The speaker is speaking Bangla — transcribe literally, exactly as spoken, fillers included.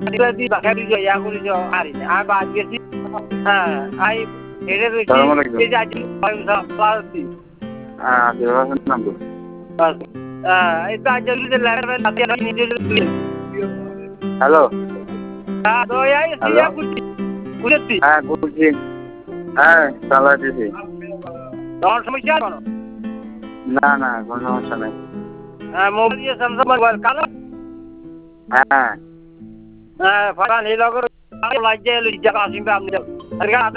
di bakal di ya aku di hari ini. Ah baca sih. Ah, ay ini itu ini jadi pelatih. Ah, dia nampu. Ah, itu aja dulu layar nanti ada ini dulu. Halo. Ah, do ya sih ya kunci. Kunci. Ah, kunci. Ah, salah di sini. Nomor সমস্যা কোনো? না না কোনো সমস্যা নেই। হ্যাঁ মোবাইল দিয়ে স্যামসাং মোবাইল কালো? হ্যাঁ। হ্যাঁ ফাটা নীল করে লাইট জ্বালিয়ে জায়গা আসিবে আপনি।